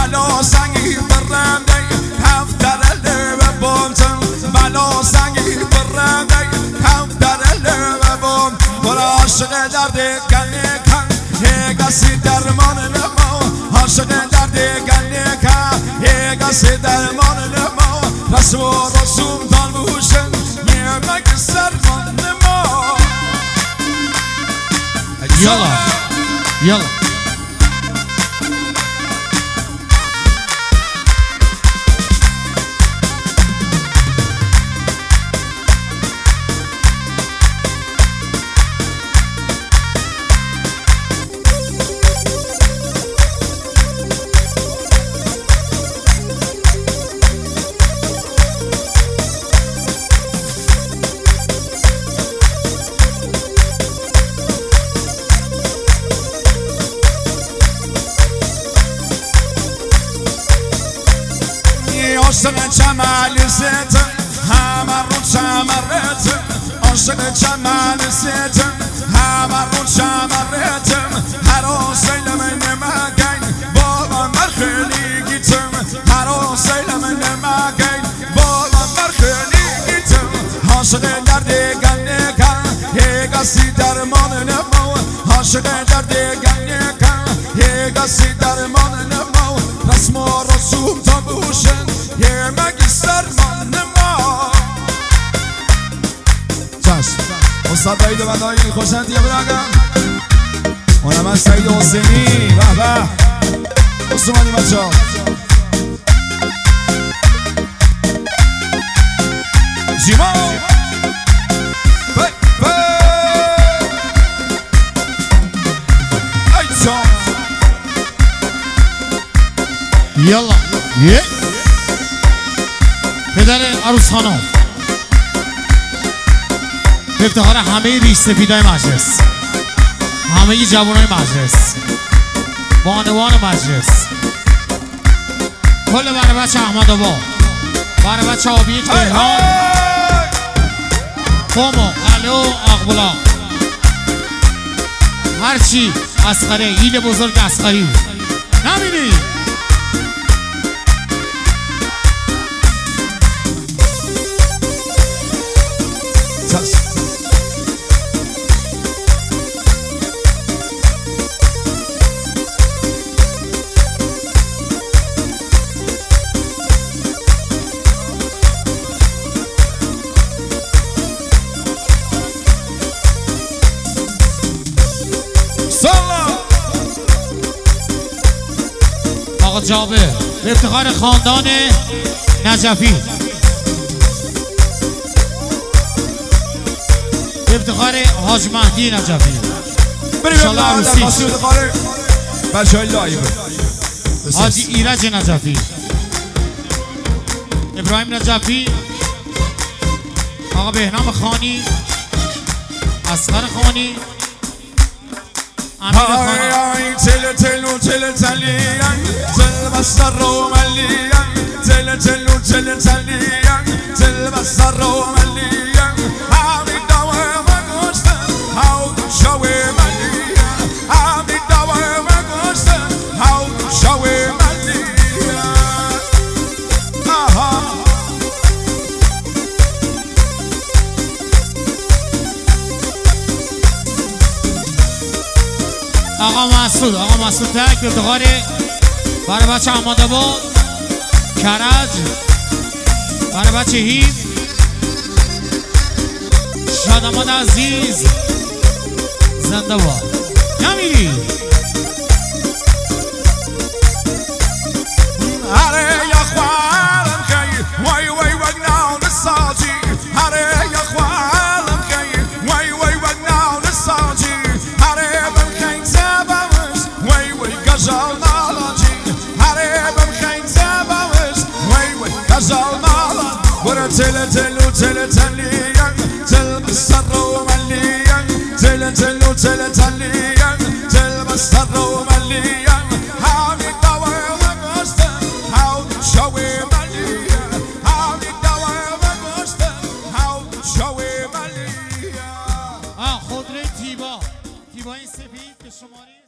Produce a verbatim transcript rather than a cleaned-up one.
بلا سنگی برنده هم در لب بانتم بلا سنگی برنده هم در لب بان برا عاشق درد گله کن یک کسی درمان نما عاشق درد گله کن یک کسی درمان نما رسم و رسوم دان بوشن یه مک سرمان نما یالا یالا عاشق جمال ستم همه رو چمرتم عاشق جمال ستم همه رو چمرتم هر آسیل من نمگین بابا من خیلی گیتم هر آسیل من نمگین بابا من خیلی گیتم عاشق درد گله کن یک کسی درمان نما عاشق درد گله کن یک کسی درمان نما رسم و رسوم تا بوشن یه مگی سرمان نما چشم استاد باید و بدایی خوشند یه برگم اونم من سعید حسینی به به دوست اومدیم بچه ها جیما بی بی ای جان یالا یه پدر عروس خانم به افتخار همه ریش سفیدای مجلس همه جوانای مجلس بانوان مجلس کل برای بچه احمد آباد برای بچه آبی تهران قم و قلعه و اقبلا هرچی اسخره ایل بزرگ اسخری نبینی آقا جابر به افتخار خاندان نجفی به افتخار حاج مهدی نجفی بریم عروسی بچه های لایو حاجی ایرج نجفی ابراهیم نجفی آقا بهنام خانی اصغر خانی امیر خانی تل تلو تل تلیان تل بستر رو ملیان تل تلو تل تلیان تل بستر رو ملیان همین دوه مگوشتن هاو شوی ملیان همین دوه مگوشتن هاو شوی ملیان آها آقا مسعود آقا مسعود تک به افتخار برای بچه احمد آباد کرج برای بچه هیب شادمان عزیز زنده باد نمیری هره یا خوالم کی وای وای وگناو نساجی هره یا خوالم کی وای وای وگناو نساجی هره بم خین زبامش وای وای گزال نالاجی هره بم خین زبامش وای وای گزال نالاج برا تل تلو تل تلیان تل بستر رو ملیان تل تلو تل تلیان تل بستر رو ملیان همین دوه وگشتن هاو شوی ملیان همین دوه وگشتن هاو شوی ملیان آه خودره تیبا تیبای سفید که شماره